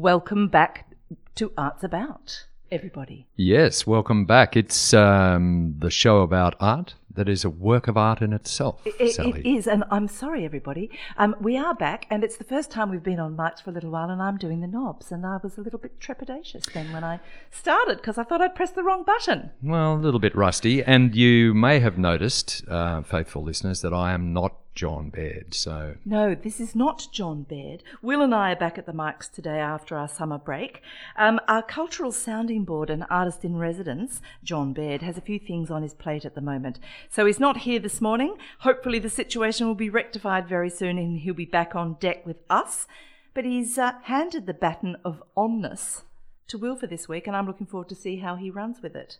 Welcome back to Arts About, everybody. Yes, welcome back. It's the show about art that is a work of art in itself, Sally. It is, and I'm sorry, everybody. We are back, and it's the first time we've been on mics for a little while, and I'm doing the knobs, and I was a little bit trepidatious then when I started because I thought I'd pressed the wrong button. Well, a little bit rusty, and you may have noticed, faithful listeners, that I am not John Baird, so... No, this is not John Baird. Will and I are back at the mics today after our summer break. Our cultural sounding board and artist in residence, John Baird, has a few things on his plate at the moment. So he's not here this morning. Hopefully the situation will be rectified very soon and he'll be back on deck with us. But he's handed the baton of onness to Will for this week, and I'm looking forward to see how he runs with it.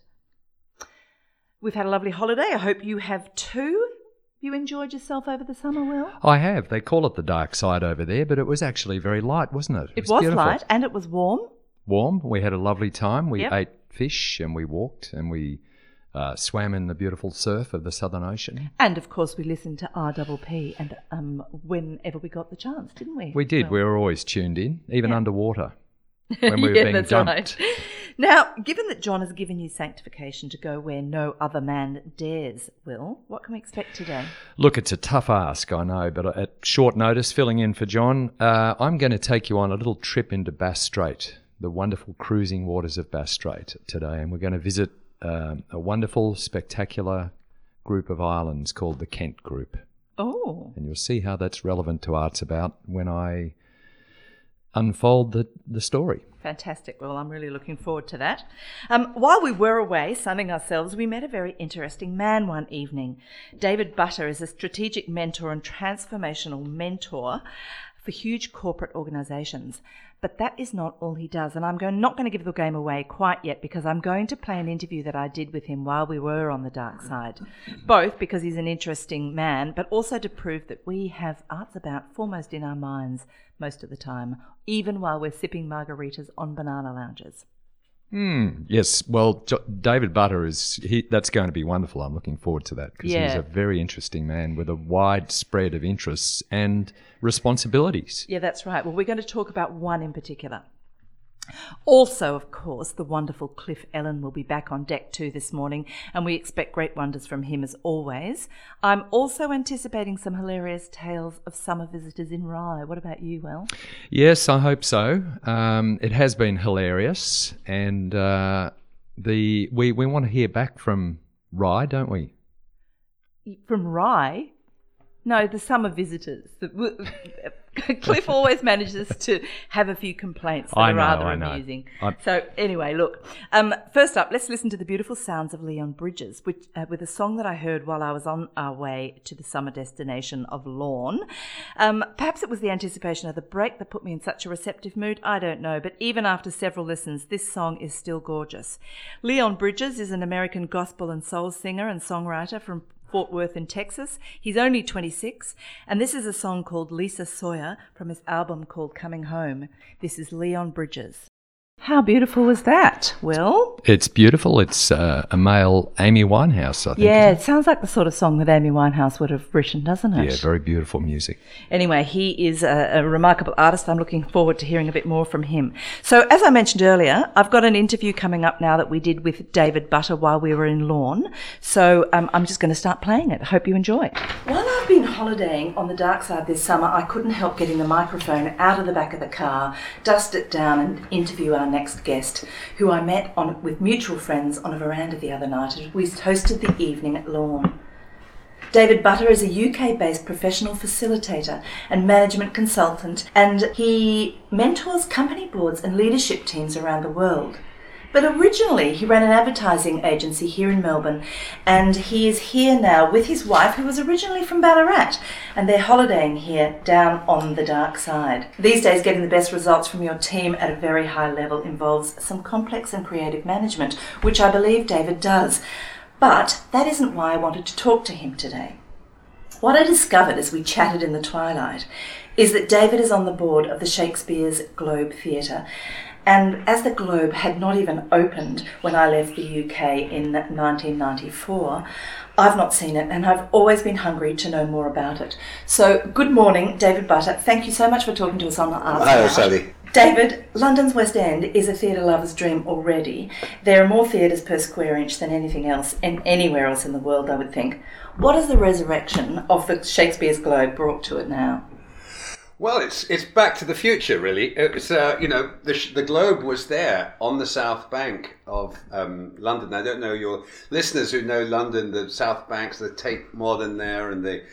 We've had a lovely holiday. I hope you have too. You enjoyed yourself over the summer, Will? I have. They call it the dark side over there, but it was actually very light, wasn't it? It was beautiful. light and it was warm. Warm. We had a lovely time. We Yep. ate fish and we walked and we swam in the beautiful surf of the Southern Ocean. And, of course, we listened to RPP and whenever we got the chance, didn't we? We did. Well, We were always tuned in, even Yeah. underwater, when we were yeah, being that's dumped. right. Now, given that John has given you sanctification to go where no other man dares, Will, what can we expect today? Look, it's a tough ask, I know, but at short notice, filling in for John, I'm going to take you on a little trip into Bass Strait, the wonderful cruising waters of Bass Strait today, and we're going to visit a wonderful, spectacular group of islands called the Kent Group. Oh. And you'll see how that's relevant to Arts About when I unfold the story. Fantastic. Well, I'm really looking forward to that. While we were away sunning ourselves, we met a very interesting man one evening. David Butter is a strategic mentor and transformational mentor for huge corporate organisations. But that is not all he does. And I'm not going to give the game away quite yet because I'm going to play an interview that I did with him while we were on the dark side. Both because he's an interesting man, but also to prove that we have Arts About foremost in our minds most of the time, even while we're sipping margaritas on banana lounges. Yes, well, David Butter that's going to be wonderful. I'm looking forward to that because he's a very interesting man with a wide spread of interests and responsibilities. Yeah, that's right. Well, we're going to talk about one in particular. Also, of course, the wonderful Cliff Ellen will be back on deck too this morning, and we expect great wonders from him as always. I'm also anticipating some hilarious tales of summer visitors in Rye. What about you, Will? Yes, I hope so. It has been hilarious, and we want to hear back from Rye, don't we? From Rye? No, the summer visitors. Cliff always manages to have a few complaints that are rather amusing. So anyway, look. First up, let's listen to the beautiful sounds of Leon Bridges, which, with a song that I heard while I was on our way to the summer destination of Lorne. Perhaps it was the anticipation of the break that put me in such a receptive mood. I don't know, but even after several listens, this song is still gorgeous. Leon Bridges is an American gospel and soul singer and songwriter from Fort Worth in Texas. He's only 26, and this is a song called Lisa Sawyer from his album called Coming Home. This is Leon Bridges. How beautiful was that, Will? It's beautiful. It's a male Amy Winehouse, I think. Yeah, it sounds like the sort of song that Amy Winehouse would have written, doesn't it? Yeah, very beautiful music. Anyway, he is a remarkable artist. I'm looking forward to hearing a bit more from him. So, as I mentioned earlier, I've got an interview coming up now that we did with David Butter while we were in Lorne. So, I'm just going to start playing it. I hope you enjoy. While I've been holidaying on the dark side this summer, I couldn't help getting the microphone out of the back of the car, dust it down and interview our next guest, who I met with mutual friends on a veranda the other night as we hosted the evening at Lorne. David Butter is a UK-based professional facilitator and management consultant, and he mentors company boards and leadership teams around the world. But originally, he ran an advertising agency here in Melbourne, and he is here now with his wife, who was originally from Ballarat, and they're holidaying here down on the dark side. These days, getting the best results from your team at a very high level involves some complex and creative management, which I believe David does. But that isn't why I wanted to talk to him today. What I discovered as we chatted in the twilight is that David is on the board of the Shakespeare's Globe Theatre, and as the Globe had not even opened when I left the UK in 1994, I've not seen it, and I've always been hungry to know more about it. So, good morning, David Butter. Thank you so much for talking to us on the Arts Hello, About. Sally. David, London's West End is a theatre lover's dream already. There are more theatres per square inch than anything else, and anywhere else in the world, I would think. What has the resurrection of the Shakespeare's Globe brought to it now? Well, it's back to the future, really. It's the Globe was there on the South Bank of London. I don't know your listeners who know London, the South Banks, the Tate Modern there, and the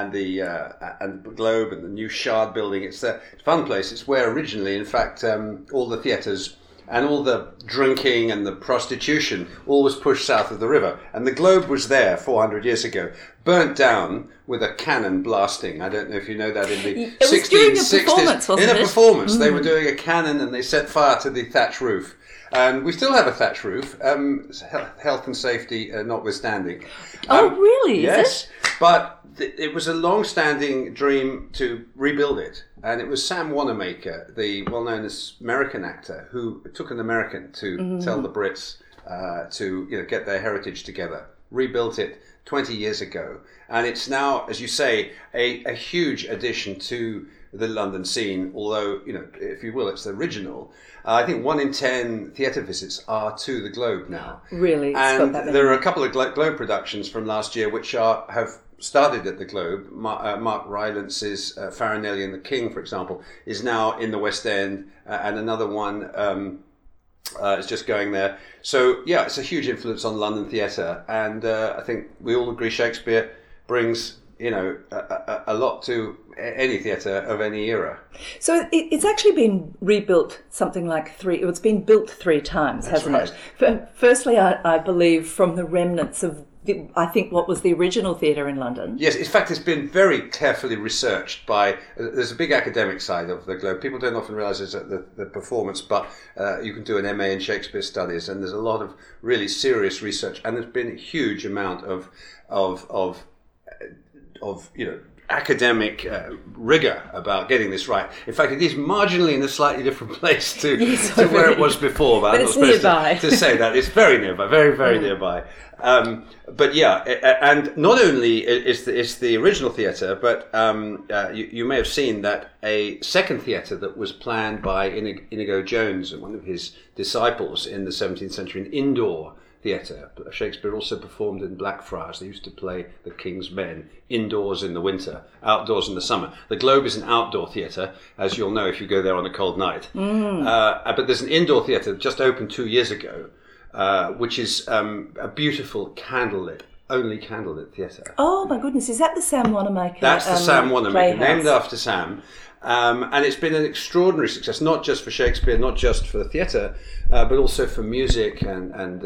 Globe and the new Shard building. It's a fun place. It's where originally, in fact, all the theatres and all the drinking and the prostitution all was pushed south of the river. And the Globe was there 400 years ago, burnt down with a cannon blasting. I don't know if you know that in the 1660s. In a performance, they were doing a cannon and they set fire to the thatch roof. And we still have a thatch roof, health and safety notwithstanding. Oh, really? Yes. Is it? But it was a long-standing dream to rebuild it. And it was Sam Wanamaker, the well-known American actor, who took an American to tell the Brits to get their heritage together. Rebuilt it 20 years ago. And it's now, as you say, a huge addition to the London scene, although, if you will, it's the original. I think 1 in 10 theatre visits are to the Globe now. Really? And there are a couple of Globe productions from last year which have started at the Globe. Mark Rylance's Farinelli and the King, for example, is now in the West End, and another one is just going there. So, yeah, it's a huge influence on London theatre, and I think we all agree Shakespeare brings a lot to any theatre of any era. So it's actually been rebuilt something like it's been built 3 times, hasn't it? Firstly, I believe from the remnants of I think what was the original theatre in London. Yes, in fact, it's been very carefully researched by. There's a big academic side of the Globe. People don't often realise it's the performance, but you can do an MA in Shakespeare studies, and there's a lot of really serious research, and there's been a huge amount of academic rigor about getting this right. In fact, it is marginally in a slightly different place to where it was before. But it's nearby. To say that. It's very nearby, very, very nearby. But yeah, and not only is the original theatre, but you may have seen that a second theatre that was planned by Inigo Jones, one of his disciples in the 17th century, an indoor theatre. Shakespeare also performed in Blackfriars. They used to play The King's Men indoors in the winter, outdoors in the summer. The Globe is an outdoor theatre, as you'll know if you go there on a cold night. But there's an indoor theatre that just opened 2 years ago, which is a beautiful only candlelit theatre. Oh my goodness, is that the Sam Wanamaker? That's the Sam Wanamaker, Playhouse? named after Sam. And it's been an extraordinary success, not just for Shakespeare, not just for the theatre, but also for music and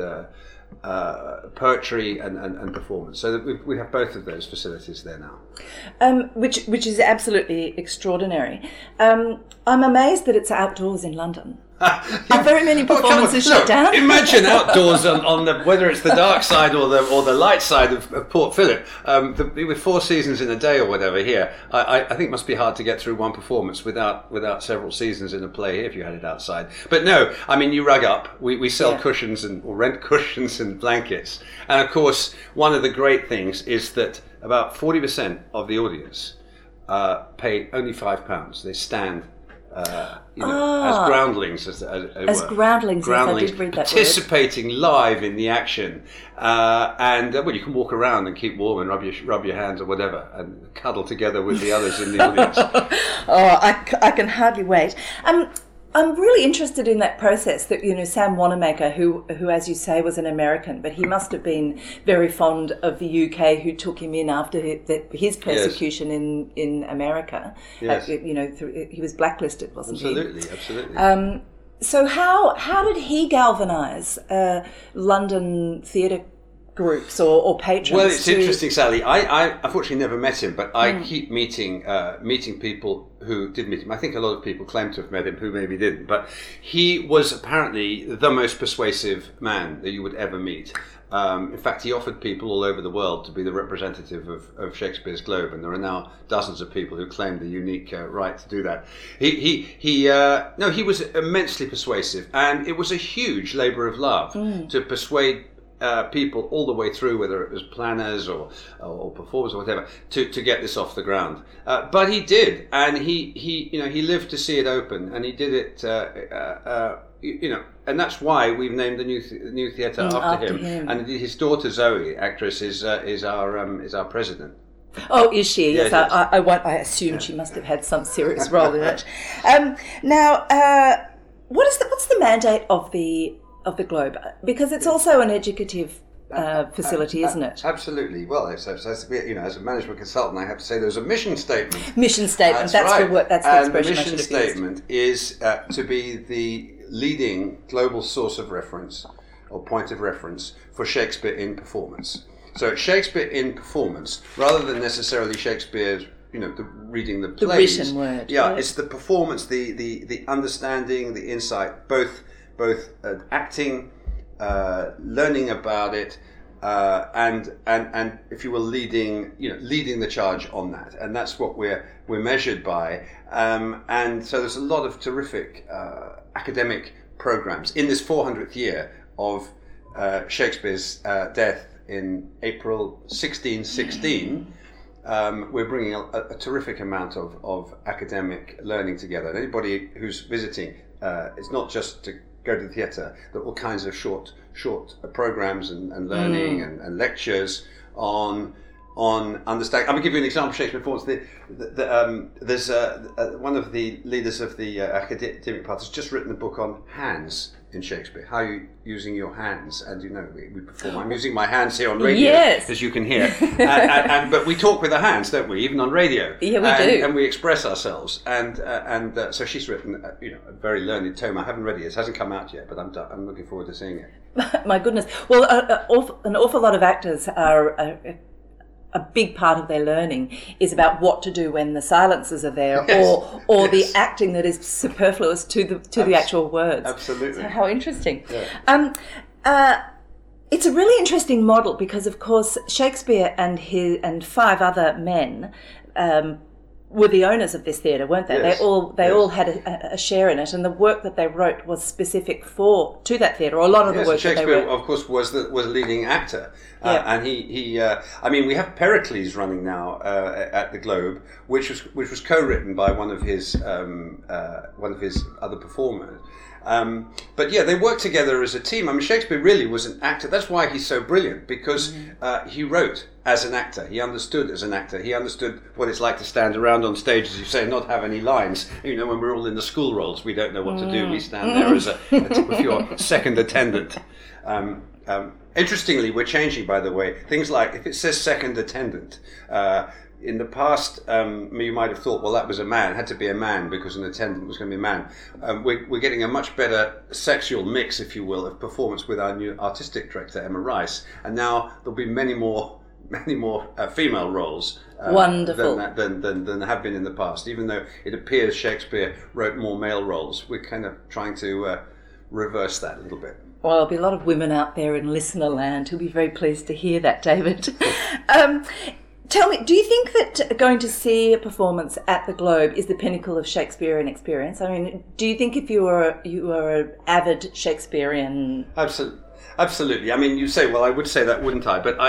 poetry and performance. So that we have both of those facilities there now. Which is absolutely extraordinary. I'm amazed that it's outdoors in London. Are very many performances shut down? Imagine outdoors on the whether it's the dark side or the light side of Port Phillip. With 4 seasons in a day or whatever here, I think it must be hard to get through one performance without several seasons in a play here if you had it outside. But no, I mean you rug up. We sell cushions or rent cushions and blankets, and of course one of the great things is that about 40% of the audience pay only £5. They stand. As groundlings, as groundlings, yes, I did read that participating live in the action, and you can walk around and keep warm and rub your hands or whatever, and cuddle together with the others in the audience. I can hardly wait. I'm really interested in that process that, Sam Wanamaker, who as you say was an American, but he must have been very fond of the UK, who took him in after his persecution in America. Yes. He was blacklisted, wasn't he? Absolutely. So how did he galvanise London theatre groups or patrons? Well, it's interesting, Sally. I unfortunately never met him, but I keep meeting people who did meet him. I think a lot of people claim to have met him who maybe didn't, but he was apparently the most persuasive man that you would ever meet. In fact, he offered people all over the world to be the representative of Shakespeare's Globe, and there are now dozens of people who claim the unique right to do that. He was immensely persuasive, and it was a huge labour of love to persuade people all the way through, whether it was planners or performers or whatever, to get this off the ground. But he did, and he lived to see it open, and he did it. And that's why we've named the new theatre after him. And his daughter Zoe, actress, is our president. Oh, is she? Yes, Yeah, I assumed she must have had some serious role in it. Now, what's the mandate of the Globe? Because it's also an educative facility, isn't it? Absolutely. Well, as a management consultant, I have to say there's a mission statement. Mission statement. That's right. the word. That's the expression. The mission statement is to be the leading global source of reference or point of reference for Shakespeare in performance. So it's Shakespeare in performance, rather than necessarily Shakespeare's, reading the plays. The written word. Yeah, it's the performance, the understanding, the insight, both acting, learning about it, and if you will, leading the charge on that, and that's what we're measured by. And so there's a lot of terrific academic programs in this 400th year of Shakespeare's death in April 1616. We're bringing a terrific amount of academic learning together. And anybody who's visiting, it's not just to go to the theatre. There are all kinds of short programs and learning and lectures on understanding. I'm going to give you an example of Shakespeare performance. There's one of the leaders of the academic path has just written a book on hands in Shakespeare. How you using your hands, and we perform. I'm using my hands here on radio, yes, as you can hear. But we talk with the hands, don't we? Even on radio. Yeah, we do. And we express ourselves. And so she's written, a very learned tome. I haven't read it. It hasn't come out yet, but I'm looking forward to seeing it. My goodness. Well, an awful lot of actors are. A big part of their learning is about what to do when the silences are there, yes. or yes. the acting that is superfluous to the actual words. Absolutely. So how interesting. Yeah. It's a really interesting model because, of course, Shakespeare and five other men were the owners of this theatre, weren't they? Yes. They all had a share in it, and the work that they wrote was specific to that theatre. Or a lot of the work Shakespeare, that they wrote, of course, was a leading actor, Yeah. and he. We have Pericles running now at the Globe, which was co-written by one of his other performers. But yeah, they worked together as a team. I mean, Shakespeare really was an actor. That's why he's so brilliant, because he wrote as an actor. He understood as an actor. He understood what it's like to stand around on stage, as you say, and not have any lines. When we're all in the school roles, we don't know what to do. We stand there as if you're second attendant. Interestingly, we're changing, by the way, things like if it says second attendant. In the past, you might have thought, well, that was a man. It had to be a man because an attendant was going to be a man. We're getting a much better sexual mix, if you will, of performance with our new artistic director, Emma Rice. And now there'll be many more female roles Wonderful. than have been in the past. Even though it appears Shakespeare wrote more male roles, we're kind of trying to reverse that a little bit. Well, there'll be a lot of women out there in listener land who'll be very pleased to hear that, David. Tell me, do you think that going to see a performance at the Globe is the pinnacle of Shakespearean experience? I mean, do you think if you were an avid Shakespearean... Absolutely. I mean, you say, well, I would say that, wouldn't I? But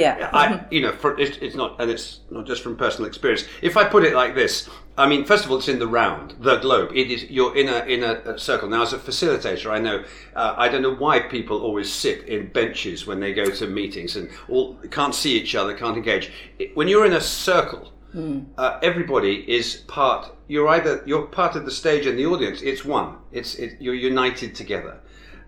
it's not just from personal experience. If I put it like this, I mean, first of all, it's in the round, the Globe. You're in a circle. Now, as a facilitator, I know, I don't know why people always sit in benches when they go to meetings and all can't see each other, can't engage. When you're in a circle, everybody is part. You're part of the stage and the audience. It's one. You're united together.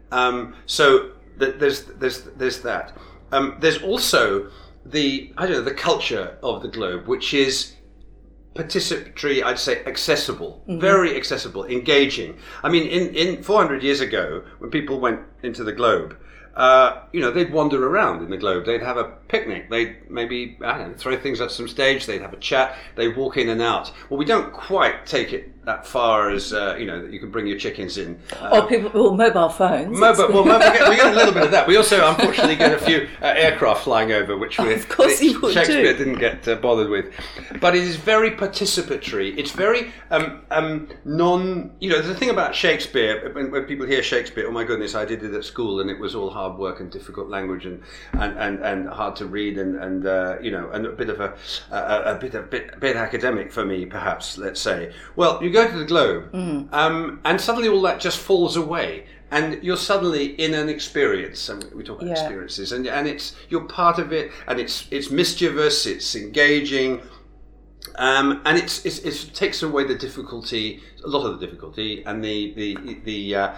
So there's that. There's also the culture of the Globe, which is participatory, I'd say accessible, very accessible, engaging. I mean, in 400 years ago, when people went into the Globe, they'd wander around in the Globe. They'd have a picnic. They'd maybe, throw things at some stage. They'd have a chat. They'd walk in and out. Well, we don't quite take it that far as that you can bring your chickens in. Mobile phones. We get a little bit of that. We also, unfortunately, get a few aircraft flying over, which Shakespeare didn't get bothered with. But it is very participatory. It's very the thing about Shakespeare, when people hear Shakespeare, oh my goodness, I did it at school and it was all hard work and difficult language and hard to read and a bit of a bit academic for me, perhaps, let's say. Well, you go to the Globe, and suddenly all that just falls away, and you're suddenly in an experience. And we talk about experiences, and you're part of it, and it's mischievous, it's engaging, and it takes away the difficulty, a lot of the difficulty, and the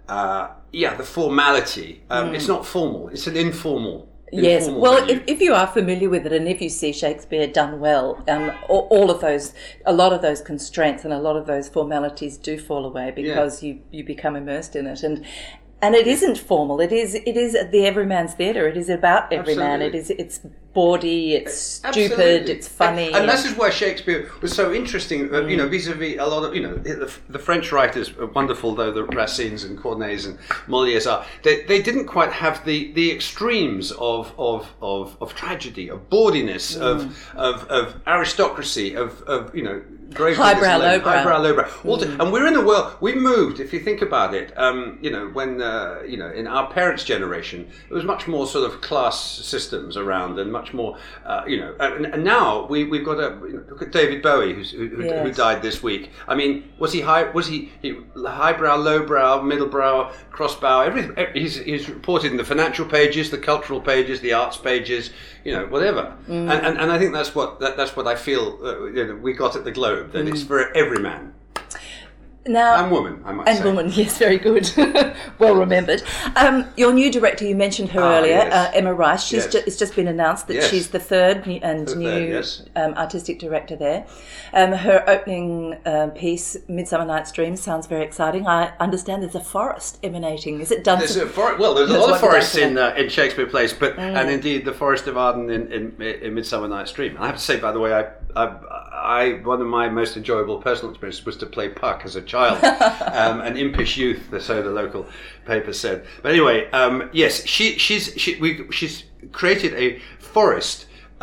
formality. It's not formal; it's an informal. Yes, well, if you are familiar with it and if you see Shakespeare done well, a lot of those constraints and a lot of those formalities do fall away because you become immersed in it. And it isn't formal. It is the everyman's theatre. It is about every man. It's bawdy. It's stupid. It's funny. And this is why Shakespeare was so interesting. Vis-a-vis a lot of the French writers, wonderful though the Racines and Corneilles and Molières are, they didn't quite have the extremes of tragedy, of bawdiness, of aristocracy, of highbrow, lowbrow. And we're in a world, we've moved, if you think about it, when in our parents' generation, it was much more sort of class systems around and much more, and now we've got look at David Bowie, who died this week. I mean, was he highbrow, lowbrow, middlebrow, crossbrow, everything? He's reported in the financial pages, the cultural pages, the arts pages, whatever. And I think that's what I feel we got at the Globe. That it's for every man. Now, and woman, I might say. And woman, yes, very good. Well remembered. Your new director, you mentioned her earlier, yes. Emma Rice. It's just been announced that she's the third new artistic director there. Her opening piece, Midsummer Night's Dream, sounds very exciting. I understand there's a forest emanating. Is it done? There's a lot of forests in Shakespeare Place, and indeed the Forest of Arden in Midsummer Night's Dream. And I have to say, by the way, one of my most enjoyable personal experiences was to play Puck as a child, an impish youth, so the local paper said. But anyway, yes, she's created a forest,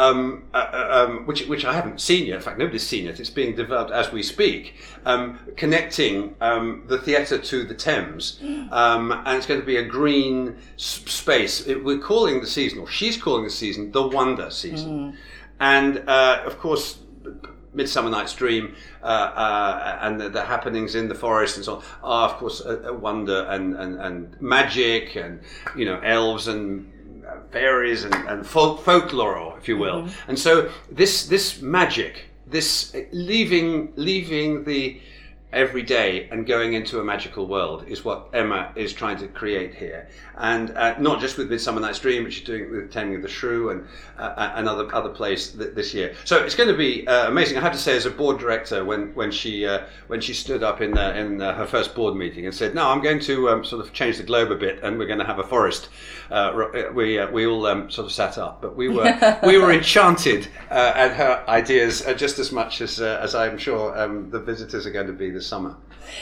which I haven't seen yet. In fact, nobody's seen it. It's being developed as we speak, connecting the theatre to the Thames, and it's going to be a green space. We're calling the season, or she's calling the season, the Wonder Season, and of course, Midsummer Night's Dream and the happenings in the forest and so on are, of course, a wonder and magic and elves and fairies and folklore, if you will. And so this magic, this leaving the everyday and going into a magical world is what Emma is trying to create here, and not just with Midsummer Night's Dream, but she's doing it with Taming of the Shrew and other plays this year. So it's going to be amazing. I have to say, as a board director, when she stood up in her first board meeting and said, "No, I'm going to sort of change the Globe a bit, and we're going to have a forest," we all sort of sat up, but we were enchanted at her ideas just as much as I'm sure the visitors are going to be this summer.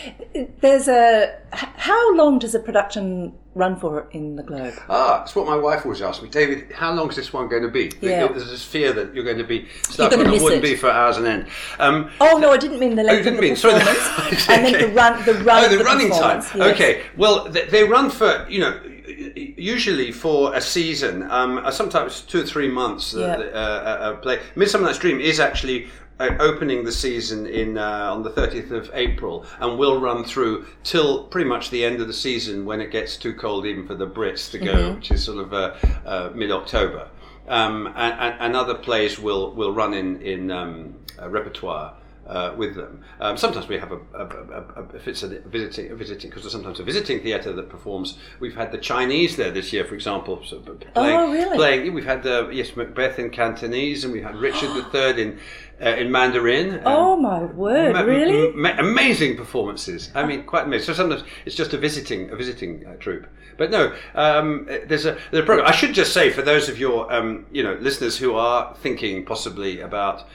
How long does a production run for in the Globe? It's what my wife always asks me, David, how long is this one going to be? Yeah. There's this fear that you're going to be stuck on it. Wouldn't be for hours on end. No, I didn't mean the length of the performance. I meant the running time. Yes. Okay, well, they run for, usually for a season, sometimes 2 or 3 months. Play. Midsummer Night's Dream is actually opening the season on the 30th of April and will run through till pretty much the end of the season, when it gets too cold even for the Brits to go, which is sort of mid-October. And other plays will run in repertoire with them. Sometimes we have if it's a visiting, because there's sometimes a visiting theatre that performs. We've had the Chinese there this year, for example. Playing. We've had Macbeth in Cantonese, and we've had Richard III in Mandarin. Oh my word! Really? Amazing performances. I mean, quite amazing. So sometimes it's just a visiting troupe. But no, there's a program. I should just say, for those of your listeners who are thinking possibly about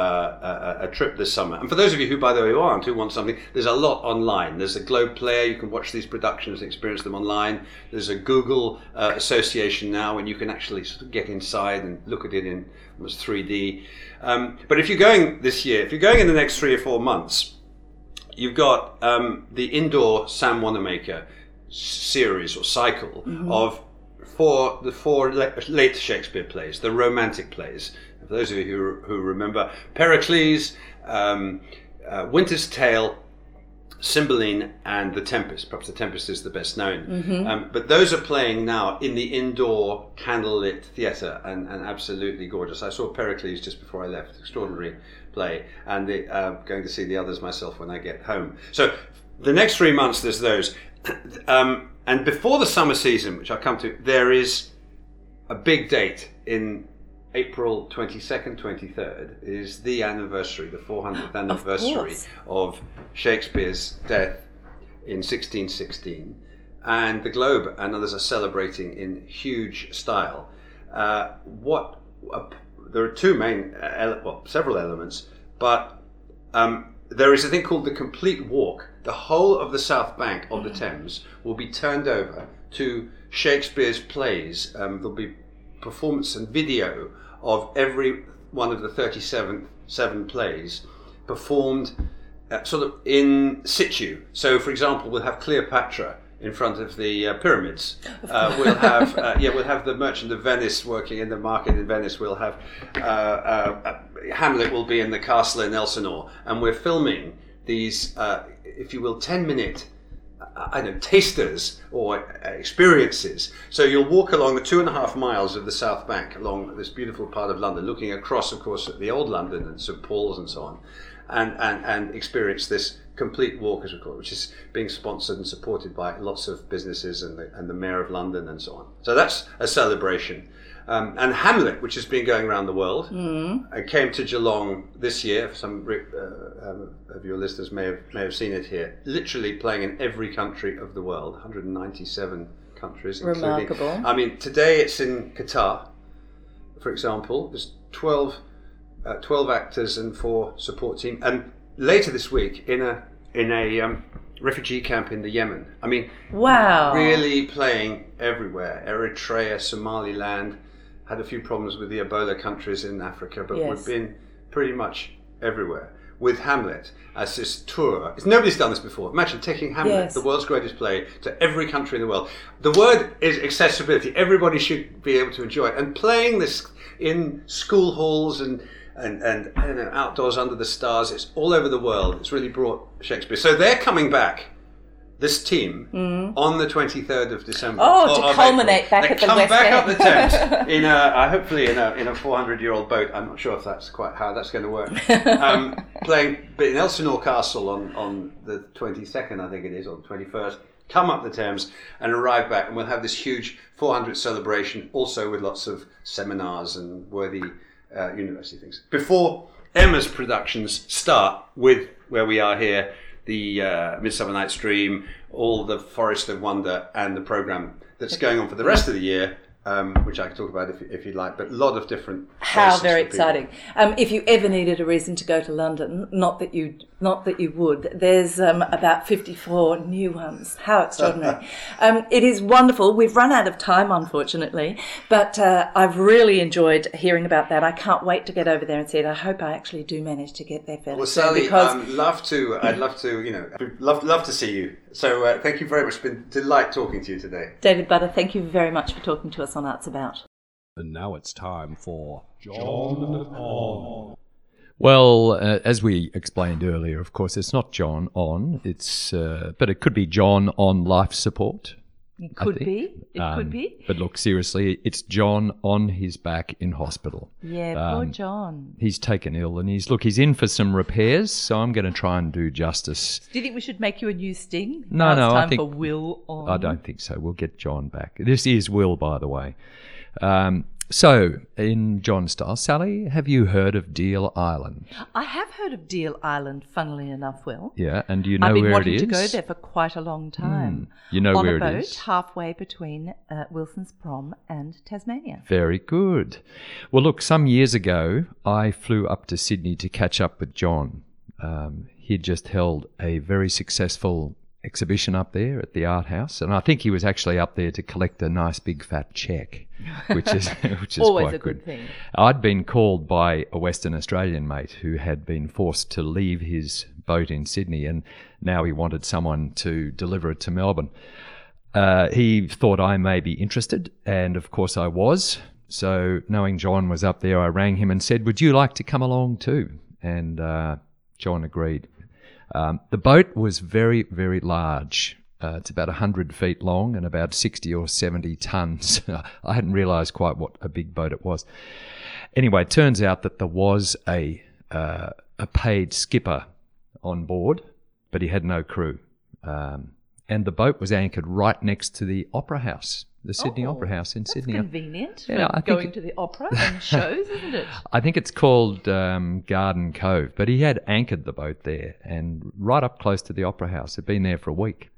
a trip this summer, and for those of you who, by the way, who want something, there's a lot online. There's a Globe Player. You can watch these productions and experience them online. There's a Google association now, and you can actually sort of get inside and look at it in almost 3D. But if you're going this year, if you're going in the next 3 or 4 months, you've got the indoor Sam Wanamaker series or cycle of the four late Shakespeare plays, the romantic plays. For those of you who remember, Pericles, Winter's Tale, Cymbeline, and The Tempest. Perhaps The Tempest is the best known. But those are playing now in the indoor candlelit theatre, and absolutely gorgeous. I saw Pericles just before I left. Extraordinary play, and going to see the others myself when I get home. So the next 3 months there's those. And before the summer season, which I'll come to, there is a big date in April 22nd, 23rd, is the anniversary, the 400th anniversary of Shakespeare's death in 1616. And the Globe and others are celebrating in huge style. There are two main, several elements, but there is a thing called the Complete Walk. The whole of the south bank of the Thames will be turned over to Shakespeare's plays. There'll be performance and video of every one of the 37 plays performed sort of in situ. So, for example, we'll have Cleopatra in front of the pyramids. We'll have the Merchant of Venice working in the market in Venice. We'll have Hamlet will be in the castle in Elsinore, and we're filming these, if you will, 10-minute tasters or experiences. So you'll walk along the 2.5 miles of the South Bank along this beautiful part of London, looking across, of course, at the old London and St Paul's and so on, and experience this Complete Walk, as we call it, which is being sponsored and supported by lots of businesses and the Mayor of London and so on. So that's a celebration. And Hamlet, which has been going around the world, came to Geelong this year. Some of your listeners may have seen it here. Literally playing in every country of the world, 197 countries. Remarkable. I mean, today it's in Qatar, for example. There's 12 actors and 4 support team. And later this week, in a refugee camp in the Yemen. I mean, wow, really playing everywhere. Eritrea, Somaliland. Had a few problems with the Ebola countries in Africa, but we've been pretty much everywhere with Hamlet as this tour. Nobody's done this before. Imagine taking Hamlet, the world's greatest play, to every country in the world. The word is accessibility. Everybody should be able to enjoy it. And playing this in school halls and I don't know, outdoors under the stars. It's all over the world. It's really brought Shakespeare. So they're coming back, this team, on the 23rd of December. To culminate back at the West End. Come back up the Thames in hopefully in a 400-year-old boat. I'm not sure if that's quite how that's going to work. Playing in Elsinore Castle on the 22nd, I think it is, or the 21st. Come up the Thames and arrive back, and we'll have this huge 400th celebration, also with lots of seminars and worthy university things. Before Emma's productions start with where we are here, the Midsummer Night's Dream, all the Forest of Wonder, and the programme that's going on for the rest of the year, which I can talk about if you'd like, but a lot of different How very exciting. If you ever needed a reason to go to London, not that you would, there's about 54 new ones. How extraordinary. It is wonderful. We've run out of time, unfortunately, but I've really enjoyed hearing about that. I can't wait to get over there and see it. I hope I actually do manage to get there fairly soon. Well, Sally, I'd love to see you. So thank you very much. It's been a delight talking to you today. David Butter, thank you very much for talking to us on Arts About. And now it's time for John On. Well, as we explained earlier, of course, it's not John on. It's but it could be John on life support. It could be. But look, seriously, it's John on his back in hospital. Yeah, poor John. He's taken ill, and he's in for some repairs. So I'm going to try and do justice. Do you think we should make you a new sting? No, I think for Will on. I don't think so. We'll get John back. This is Will, by the way. So, in John style, Sally, have you heard of Deal Island? I have heard of Deal Island, funnily enough, Will. Yeah, and do you know I've been where it wanting is? to go there for quite a long time. You know on where a boat it is? halfway between Wilson's Prom and Tasmania. Very good. Well, look, some years ago, I flew up to Sydney to catch up with John. He'd just held a very successful exhibition up there at the Art House, and I think he was actually up there to collect a nice big fat cheque, which is Always quite a good thing. I'd been called by a Western Australian mate who had been forced to leave his boat in Sydney, and now he wanted someone to deliver it to Melbourne. He thought I may be interested, and of course I was. So knowing John was up there, I rang him and said, "Would you like to come along too?" And John agreed. The boat was very, very large. It's about 100 feet long and about 60 or 70 tons. I hadn't realised quite what a big boat it was. Anyway, it turns out that there was a paid skipper on board, but he had no crew. And the boat was anchored right next to the Opera House, the Sydney Opera House in Sydney. That's convenient Yeah, for going to the opera and shows, isn't it? I think it's called Garden Cove, but he had anchored the boat there and right up close to the Opera House. Had been there for a week.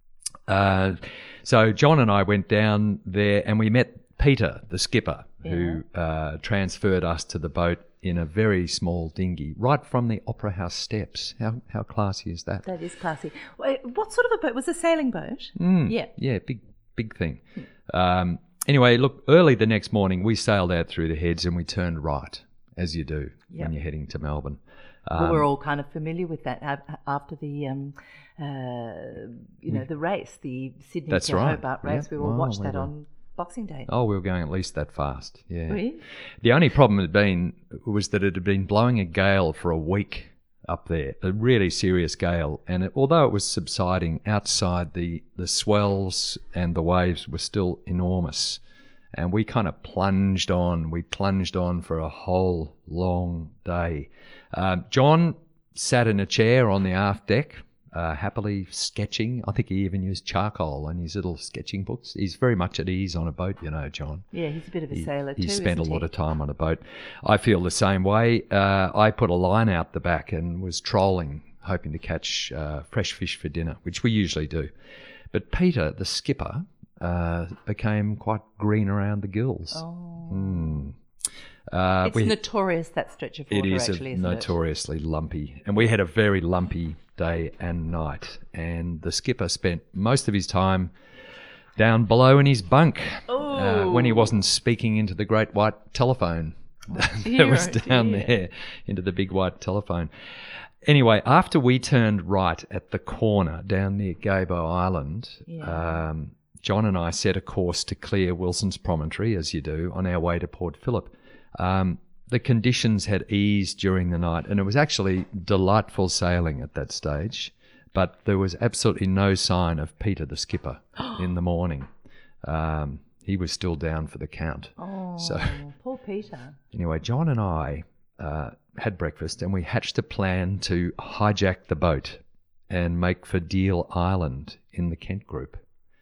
So John and I went down there and we met Peter, the skipper, who transferred us to the boat in a very small dinghy right from the Opera House steps. How classy is that? That is classy. Wait, what sort of a boat? Was it a sailing boat? Yeah, big thing. Anyway, look, early the next morning we sailed out through the heads and we turned right, as you do when you're heading to Melbourne. Well, we're all kind of familiar with that after the, the race, the Sydney That's to right. Hobart race. Yep. We will Oh, watch we that were. on Boxing Day. Oh, we were going at least that fast, yeah. Really? The only problem was that it had been blowing a gale for a week up there, a really serious gale. And although it was subsiding, outside the swells and the waves were still enormous. And we kind of plunged on. We plunged on for a whole long day. John sat in a chair on the aft deck, happily sketching. I think he even used charcoal in his little sketching books. He's very much at ease on a boat, you know, John. Yeah, he's a bit of a sailor too, He spent a isn't lot he? of time on a boat. I feel the same way. I put a line out the back and was trolling, hoping to catch fresh fish for dinner, which we usually do. But Peter, the skipper, became quite green around the gills. Oh. It's We- notorious, that stretch of water, It is actually, isn't notoriously lumpy. And we had a very lumpy day and night. And the skipper spent most of his time down below in his bunk when he wasn't speaking into the great white telephone that was down there, into the big white telephone. Anyway, after we turned right at the corner down near Gabo Island, John and I set a course to clear Wilson's Promontory, as you do, on our way to Port Phillip. The conditions had eased during the night, and it was actually delightful sailing at that stage, but there was absolutely no sign of Peter the skipper in the morning. He was still down for the count. Oh, So poor Peter. anyway, John and I had breakfast, and we hatched a plan to hijack the boat and make for Deal Island in the Kent Group.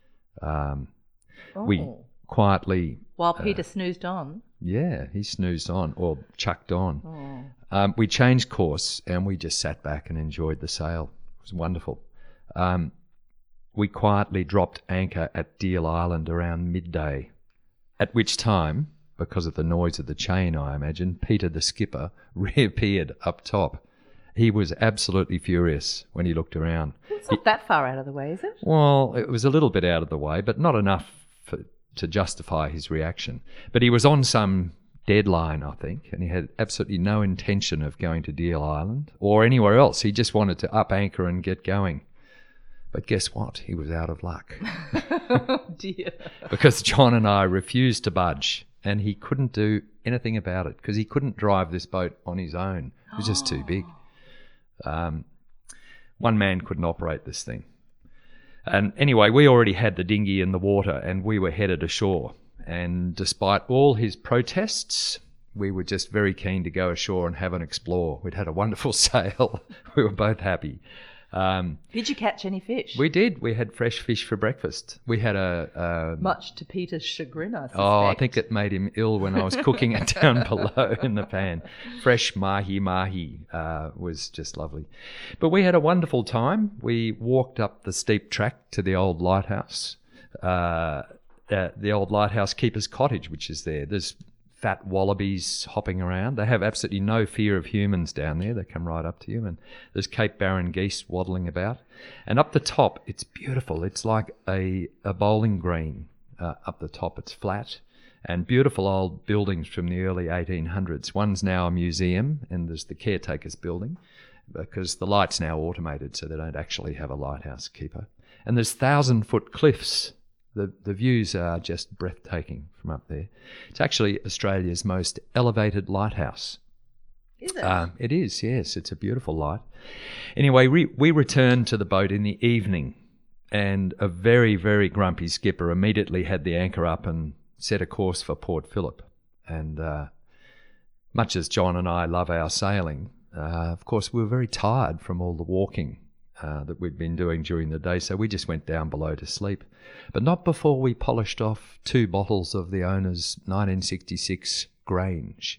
We quietly... While Peter snoozed on. Yeah, he snoozed on, or chucked on. Oh. We changed course and we just sat back and enjoyed the sail. It was wonderful. We quietly dropped anchor at Deal Island around midday, at which time, because of the noise of the chain, I imagine, Peter the skipper reappeared up top. He was absolutely furious when he looked around. It's not that far out of the way, is it? Well, it was a little bit out of the way, but not enough to justify his reaction. But he was on some deadline, I think, and he had absolutely no intention of going to Deal Island or anywhere else. He just wanted to up anchor and get going. But guess what? He was out of luck. Oh, dear. Because John and I refused to budge, and he couldn't do anything about it because he couldn't drive this boat on his own. It was just too big. One man couldn't operate this thing. And anyway, we already had the dinghy in the water and we were headed ashore. And despite all his protests, we were just very keen to go ashore and have an explore. We'd had a wonderful sail. We were both happy. Did you catch any fish? We did. We had fresh fish for breakfast. We had Much to Peter's chagrin, I suspect. Oh, I think it made him ill when I was cooking it down below in the pan. Fresh mahi was just lovely. But we had a wonderful time. We walked up the steep track to the old lighthouse, the old lighthouse keeper's cottage, which is there. There's fat wallabies hopping around. They have absolutely no fear of humans down there. They come right up to you. And there's Cape Barren geese waddling about. And up the top, it's beautiful. It's like a bowling green up the top. It's flat. And beautiful old buildings from the early 1800s. One's now a museum, and there's the caretaker's building, because the light's now automated, so they don't actually have a lighthouse keeper. And there's 1,000-foot cliffs. The views are just breathtaking from up there. It's actually Australia's most elevated lighthouse. Is it? It is, yes. It's a beautiful light. Anyway, we returned to the boat in the evening, and a very, very grumpy skipper immediately had the anchor up and set a course for Port Phillip. And much as John and I love our sailing, of course, we were very tired from all the walking that we'd been doing during the day, so we just went down below to sleep. But not before we polished off 2 bottles of the owner's 1966 Grange.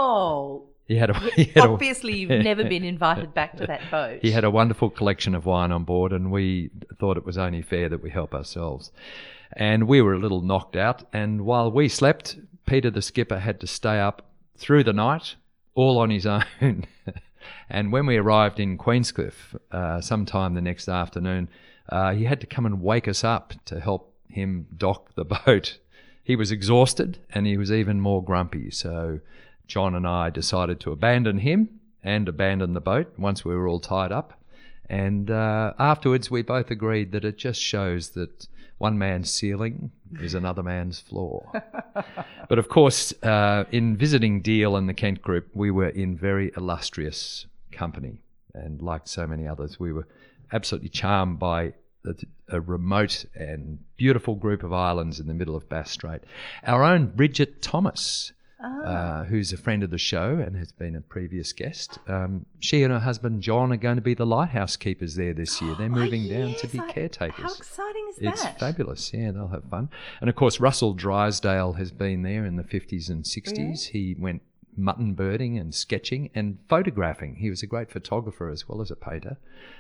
Oh, Obviously you've never been invited back to that boat. He had a wonderful collection of wine on board, and we thought it was only fair that we help ourselves. And we were a little knocked out, and while we slept, Peter the skipper had to stay up through the night, all on his own. And when we arrived in Queenscliff, sometime the next afternoon, he had to come and wake us up to help him dock the boat. He was exhausted, and he was even more grumpy. So John and I decided to abandon him and abandon the boat once we were all tied up. And afterwards, we both agreed that it just shows that one man's ceiling is another man's floor. But of course, in visiting Deal and the Kent Group, we were in very illustrious company. And like so many others, we were absolutely charmed by a remote and beautiful group of islands in the middle of Bass Strait. Our own Bridget Thomas, who's a friend of the show and has been a previous guest, she and her husband John are going to be the lighthouse keepers there this year. They're moving down to be caretakers. How exciting is It's that? fabulous, yeah, they'll have fun. And of course, Russell Drysdale has been there in the 50s and 60s. He went mutton birding and sketching and photographing. He was a great photographer as well as a painter.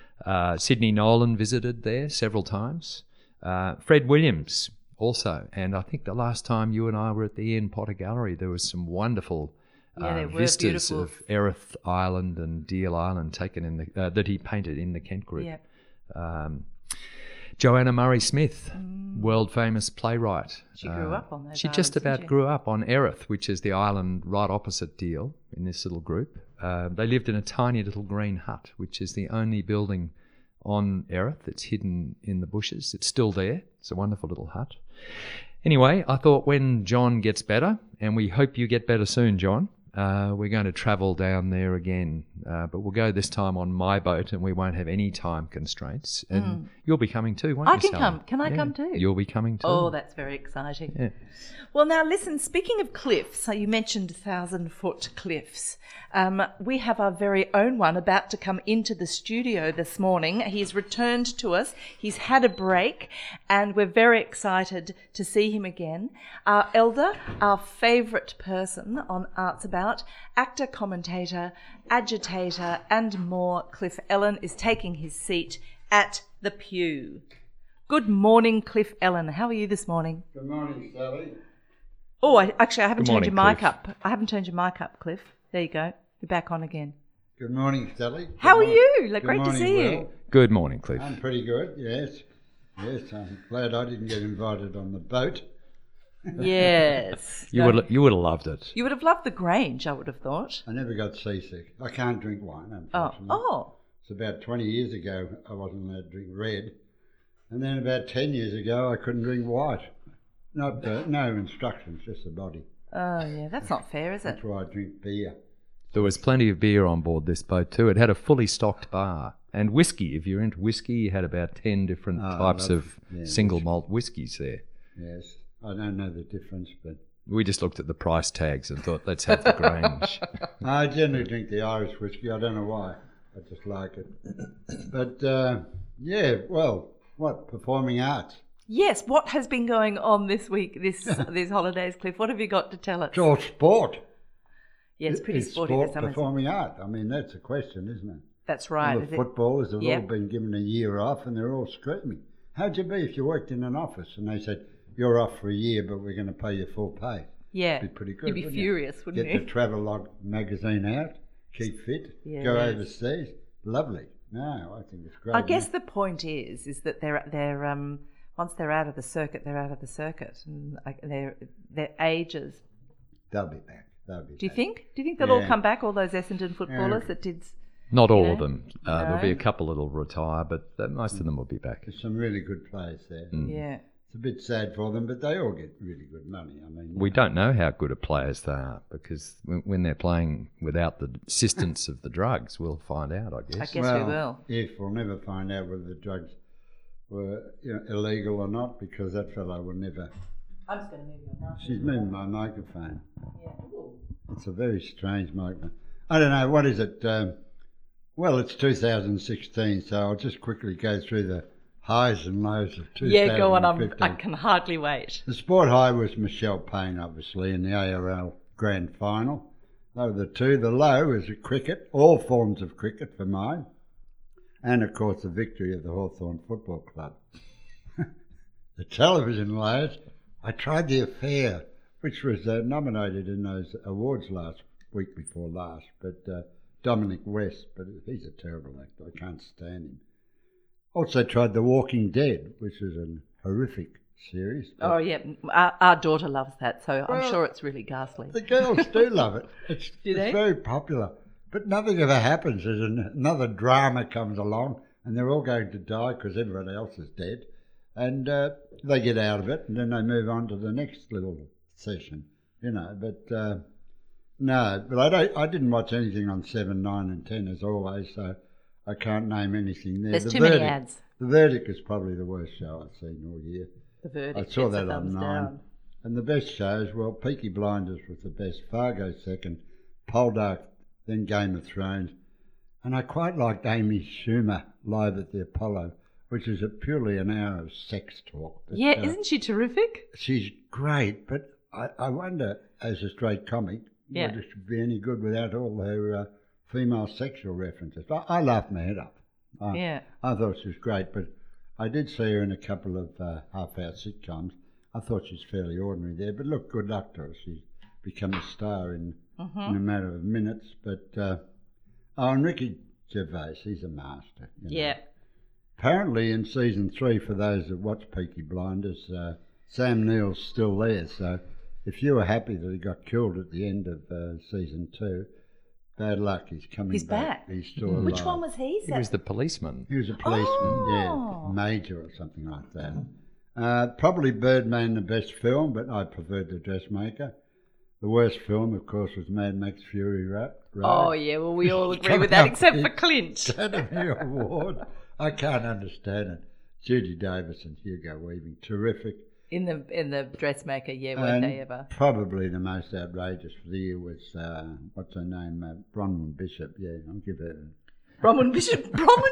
Sydney Nolan visited there several times. Fred Williams also. And I think the last time you and I were at the Ian Potter Gallery, there was some wonderful vistas beautiful. of Erith Island and Deal Island taken in the that he painted in the Kent Group. Yep. Joanna Murray Smith, world famous playwright. She grew up on those She islands, just didn't about she? grew up on Erith, which is the island right opposite Deal in this little group. They lived in a tiny little green hut, which is the only building on Erith that's hidden in the bushes. It's still there. It's a wonderful little hut. Anyway, I thought when John gets better, and we hope you get better soon, John, we're going to travel down there again. But we'll go this time on my boat, and we won't have any time constraints. And you'll be coming too, won't you, I can Sally? come. Can I come too? You'll be coming too. Oh, that's very exciting. Yeah. Well, now listen, speaking of cliffs, so you mentioned 1,000-foot cliffs. We have our very own one about to come into the studio this morning. He's returned to us. He's had a break, and we're very excited to see him again. Our elder, our favourite person on Arts About, actor, commentator, agitator, and more, Cliff Ellen, is taking his seat at the pew. Good morning, Cliff Ellen. How are you this morning? Good morning, Sally. Oh, I haven't Good turned your morning, mic up. I haven't turned your mic up, Cliff. There you go. You're back on again. Good morning, Sally. How are Good you? morning. Great to see you. Good morning, Cliff. I'm pretty good, yes. Yes, I'm glad I didn't get invited on the boat. Yes. You would have loved it. You would have loved the Grange, I would have thought. I never got seasick. I can't drink wine, Oh. unfortunately. Oh. It's about 20 years ago I wasn't allowed to drink red. And then about 10 years ago I couldn't drink white. No instructions, just the body. Oh, yeah. That's not fair, is it? That's why I drink beer. There was plenty of beer on board this boat too. It had a fully stocked bar. And whiskey. If you're into whiskey, you had about 10 different types of single malt whiskies there. Yes, I don't know the difference, but We just looked at the price tags and thought, let's have the Grange. I generally drink the Irish whiskey. I don't know why. I just like it. But yeah, well, what performing arts? Yes, what has been going on this week, these holidays, Cliff? What have you got to tell us? It's all sport. Yeah, it's pretty It's sporty sport this summer. performing art. I mean, that's a question, isn't it? That's right. All the footballers have Yep. all been given a year off, and they're all screaming. How'd you be if you worked in an office and they said you're off for a year, but we're going to pay you full pay? Yeah, Be pretty good. you'd be wouldn't furious, wouldn't Get you? the Travelog magazine out, keep fit, go Yes. overseas. Lovely. No, I think it's great. I guess the point is that they're once they're out of the circuit, they're out of the circuit, and their ages. They'll be back. Do you think? Do you think they'll all Yeah. come back? All those Essendon footballers that did. Not all Yeah. of them. There'll be a couple that'll retire, but most of them will be back. There's some really good players there. Yeah. It's a bit sad for them, but they all get really good money. I mean, We don't know how good a players they are because when they're playing without the assistance of the drugs, we'll find out, I guess. I guess we will. If we'll never find out whether the drugs were illegal or not, because that fellow will never. I'm just going to move your mouth. She's moving my microphone. Yeah. Ooh. It's a very strange microphone. I don't know, what is it? Well, it's 2016, so I'll just quickly go through the highs and lows of 2015. Yeah, go on. I can hardly wait. The sport high was Michelle Payne, obviously, in the ARL Grand Final. Those were the two. The low is cricket, all forms of cricket for mine. And, of course, the victory of the Hawthorn Football Club. The television lows, I tried The Affair, which was nominated in those awards week before last, but Dominic West, but he's a terrible actor. I can't stand him. Also tried The Walking Dead, which is a horrific series. Oh, yeah. Our daughter loves that, so I'm Well, sure it's really ghastly. The girls do love it. It's Do they? very popular. But nothing ever happens. There's another drama comes along, and they're all going to die because everyone else is dead. And they get out of it, and then they move on to the next little session, But no, but I didn't watch anything on 7, 9 and 10 as always, so I can't name anything there. There's too many ads. The Verdict is probably the worst show I've seen all year. The Verdict. I saw gets a that on thumbs 9. down. And the best shows, well, Peaky Blinders was the best, Fargo second, Poldark, then Game of Thrones. And I quite liked Amy Schumer live at the Apollo, which is purely an hour of sex talk. But, Yeah, isn't she terrific? she's great, but I wonder, as a straight comic, Yeah. whether she'd be any good without all her female sexual references. I laughed my head up. Yeah. I thought she was great, but I did see her in a couple of half-hour sitcoms. I thought she's fairly ordinary there, but look, good luck to her. She's become a star in a matter of minutes. But and Ricky Gervais, he's a master. Yeah. Apparently in season 3, for those that watch Peaky Blinders, Sam Neill's still there. So if you were happy that he got killed at the end of season 2, bad luck. He's coming He's back. He's still alive. Which one was he? He was the policeman. He was a policeman, Oh. yeah, major or something like that. Probably Birdman the best film, but I preferred The Dressmaker. The worst film, of course, was Mad Max Fury Road. Oh, yeah, well, we all agree Coming with that, up except with for Clint. Academy Award. I can't understand it. Judy Davis and Hugo Weaving, terrific. In the Dressmaker, yeah, weren't they And ever? probably the most outrageous for the year was, what's her name, Bronwyn Bishop. Yeah, I'll give her. Bronwyn Bishop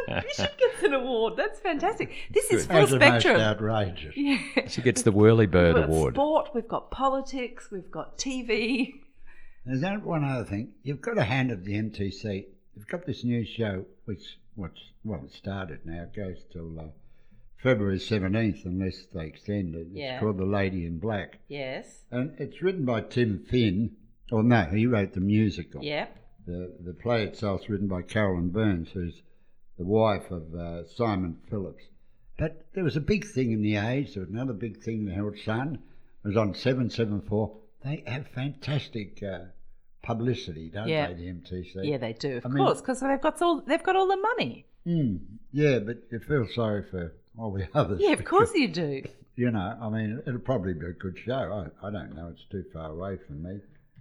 gets an award. That's fantastic. This is full As the most spectrum. outrageous. Yeah. She gets the Whirly Bird We've got Award. sport, we've got politics, we've got TV. There's one other thing. You've got a hand at the MTC. You've got this new show, which, it started now. It goes till February 17th, unless they extend it. Yeah. It's called The Lady in Black. Yes. And it's written by Tim Finn. Or no, he wrote the musical. Yep. The play itself's written by Carolyn Burns, who's the wife of Simon Phillips. But there was a big thing in the Age. There was another big thing in the Herald Sun. It was on 774. They have fantastic publicity, don't Yeah. they, the MTC? Yeah, they do, of I mean- course, because they've got all the money. Yeah, but you feel sorry for all the others. Yeah, of course because, you do. You know, I mean, it'll probably be a good show. I don't know. It's too far away from me.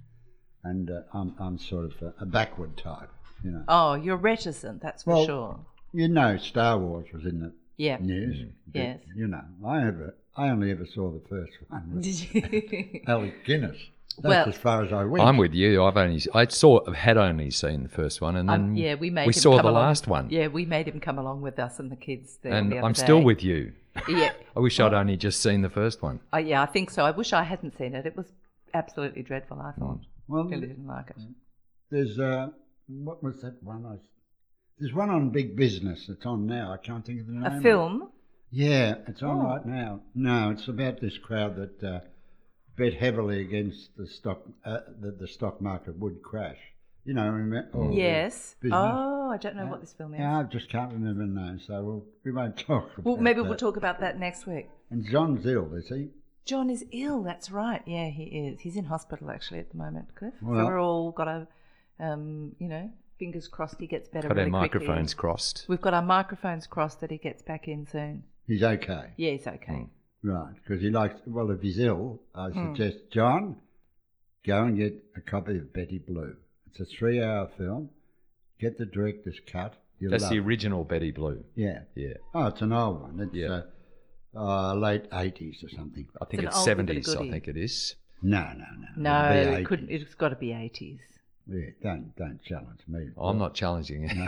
And I'm sort of a backward type, you know. Oh, you're reticent, that's for Well, sure. You know, Star Wars was in the Yeah. news. but, Yes. You know, I only ever saw the first one with Did you? Alec Guinness. That's as far as I went. I'm with you. had only seen the first one, and then we made we him saw come the along. last one. Yeah, we made him come along with us and the kids there And the other I'm day. still with you. Yeah. I wish I'd only just seen the first one. Yeah, I think so. I wish I hadn't seen it. It was absolutely dreadful, I thought. Well, Really didn't like it. there's what was that one? There's one on Big Business. It's on now. I can't think of the name. A film? Yeah, it's on Oh. right now. No, it's about this crowd that bet heavily against the stock that the stock market would crash. You know, all the Yes. business. Oh, I don't know what this film is. Yeah, I just can't remember the name, so we won't talk about Well, maybe that. we'll talk about that next week. And John's ill, is he? John is ill, that's right. Yeah, he is. He's in hospital actually at the moment, Cliff. So Well- we're all got a, fingers crossed he gets better Got really our quickly. microphones crossed. We've got our microphones crossed that he gets back in soon. He's okay. Yeah, he's okay. Right, because he likes, well, if he's ill, I Hmm. suggest, John, go and get a copy of Betty Blue. It's a 3-hour film. Get the director's cut. You'll That's love the it. original Betty Blue. Yeah. Yeah. Oh, it's an old one. It's Yeah. late 80s or something. I think an it's oldie but a 70s, I goodie. think it is. No. No, It'll be it 80s. couldn't. It's got to be 80s. Yeah, don't challenge me. I'm not challenging it.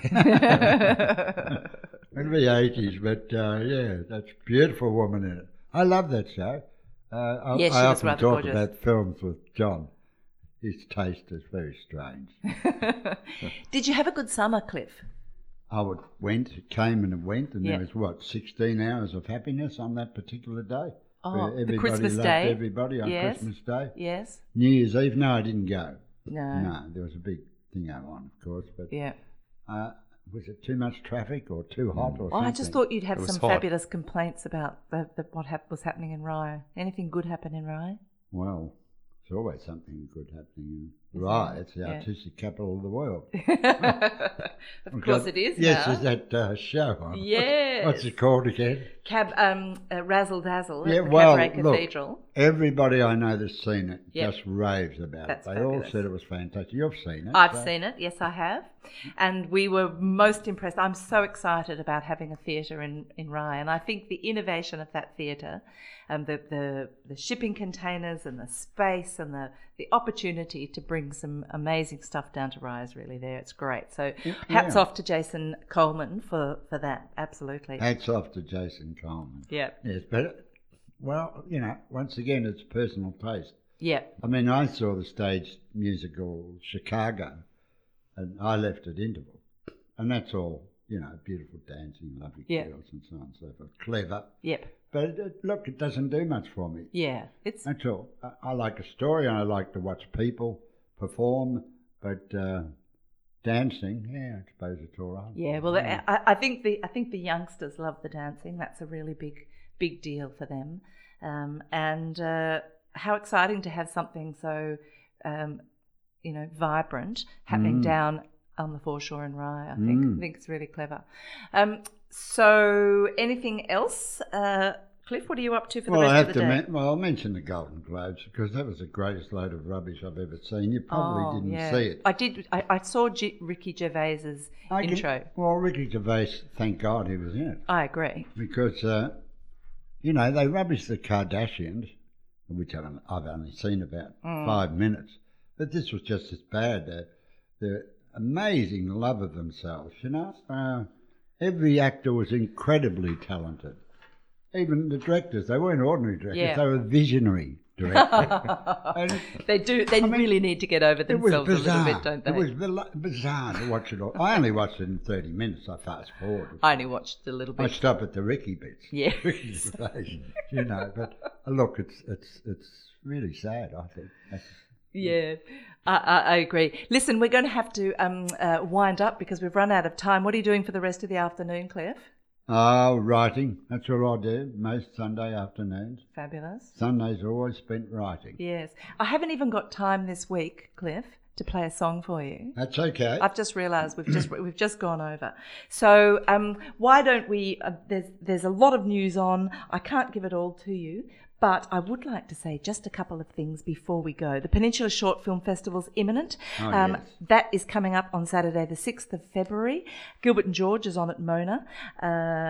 It'll be 80s, but yeah, that's a beautiful woman in it. I love that show. I Yes, she was often rather talk gorgeous. about films with John. His taste is very strange. Did you have a good summer, Cliff? It came and it went, and Yeah. there was 16 hours of happiness on that particular day. Oh, where the everybody Christmas loved day? everybody on Yes. Christmas Day. Yes. New Year's Eve, no, I didn't go. No. No, there was a big thing going on, of course, but Yeah. was it too much traffic or too hot or Oh, something? I just thought you'd have It was some hot. fabulous complaints about what was happening in Rye. Anything good happen in Rye? Well, there's always something good happening in Rye. It's the Yeah. artistic capital of the world. Of course it is Yes, now. there's that show on. Yes. What's it called again? Razzle Dazzle Yeah, at the well, Cabaret look, Cathedral. Everybody I know that's seen it Yep. just raves about That's it. They all fabulous. said it was fantastic. You've seen it. I've so- seen it, yes I have. And we were most impressed. I'm so excited about having a theatre in Rye. And I think the innovation of that theatre, the shipping containers and the space and the opportunity to bring some amazing stuff down to Rye is really there. It's great. So hats Yeah. off to Jason Coleman for that. Absolutely. Hats off to Jason Coleman. Yeah. Yes, but, well, once again, it's personal taste. Yeah. I mean, I saw the stage musical Chicago, and I left at interval. And that's all, beautiful dancing, lovely Yeah. girls and so on and so forth. Clever. Yep. But look, it doesn't do much for me. Yeah. It's That's all. I like a story and I like to watch people perform, but dancing, yeah, I suppose it's all right. Yeah, well, I think the youngsters love the dancing. That's a really big deal for them, and how exciting to have something so vibrant happening down on the foreshore in Rye. I think it's really clever. So, anything else, Cliff? What are you up to for the Well, I rest have of the to day? I'll mention the Golden Globes because that was the greatest load of rubbish I've ever seen. You probably didn't yeah. see it. I did. I saw Ricky Gervais's intro. Well, Ricky Gervais, thank God he was in it. I agree. Because, they rubbish the Kardashians, which I've only seen about 5 minutes, but this was just as bad. The amazing love of themselves, every actor was incredibly talented. Even the directors, they weren't ordinary directors, Yeah. they were visionary directors. And They do. They really need to get over it was themselves a little bizarre. bit, don't they? It was bizarre to watch it all. I only watched it in 30 minutes. I fast forward. I only watched a little I bit. stop at the Ricky bits. Yeah. Ricky's face, But look, it's really sad. I think. Yeah, I agree. Listen, we're going to have to wind up because we've run out of time. What are you doing for the rest of the afternoon, Cliff? Writing. That's what I do most Sunday afternoons. Fabulous. Sundays are always spent writing. Yes, I haven't even got time this week, Cliff, to play a song for you. That's okay. I've just realised we've just gone over. So why don't we? There's a lot of news on. I can't give it all to you, but I would like to say just a couple of things before we go. The Peninsula Short Film Festival's imminent. Yes. That is coming up on Saturday, the 6th of February. Gilbert and George is on at Mona.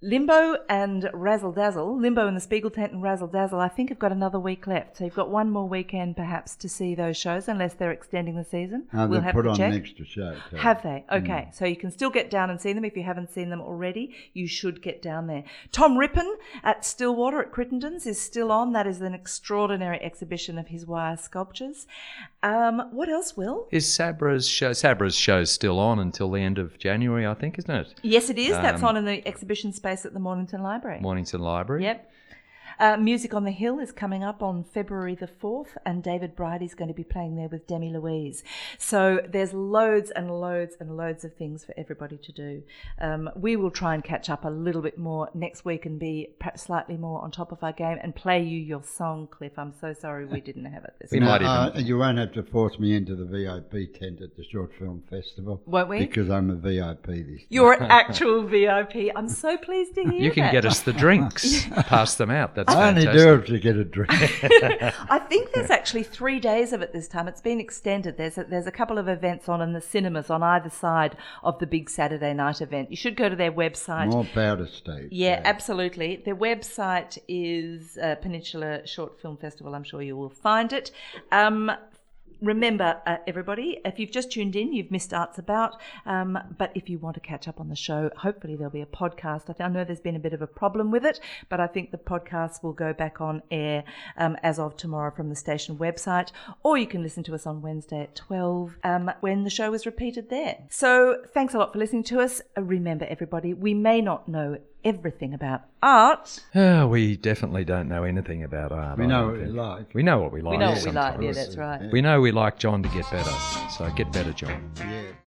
Limbo and Razzle Dazzle, Limbo and the Spiegel Tent and Razzle Dazzle, I think have got another week left. So you've got one more weekend perhaps to see those shows, unless they're extending the season. They'll have put to on check. an extra show too. Have they? Okay. So you can still get down and see them. If you haven't seen them already, you should get down there. Tom Rippon at Stillwater at Crittenden's is still on. That is an extraordinary exhibition of his wire sculptures. What else, Will? Is Sabra's show still on until the end of January, I think, isn't it? Yes, it is. That's on in the exhibition space at the Mornington Library. Mornington Library. Yep. Music on the Hill is coming up on February the 4th, and David Bridie is going to be playing there with Demi Louise. So there's loads and loads and loads of things for everybody to do. We will try and catch up a little bit more next week and be perhaps slightly more on top of our game and play you your song, Cliff. I'm so sorry we didn't have it this We week. might even... You won't have to force me into the VIP tent at the Short Film Festival. Won't we? Because I'm a VIP this time. You're an actual VIP. I'm so pleased to hear You can that. get us the drinks. Pass them out. That's I only fantastic. do it to get a drink. I think there's actually 3 days of it this time. It's been extended. There's a couple of events on in the cinemas on either side of the big Saturday night event. You should go to their website. More powder stage. Yeah, absolutely. Their website is Peninsula Short Film Festival. I'm sure you will find it. Remember, everybody, if you've just tuned in, you've missed Arts About. But if you want to catch up on the show, hopefully there'll be a podcast. I know there's been a bit of a problem with it, but I think the podcast will go back on air as of tomorrow from the station website, or you can listen to us on Wednesday at 12 when the show is repeated there. So thanks a lot for listening to us. Remember, everybody, we may not know everything about art. We definitely don't know anything about art. We I know don't what we think. like. We know what we like. We know what we like. sometimes. Yeah, that's right. We know we like John to get better. So get better, John. Yeah.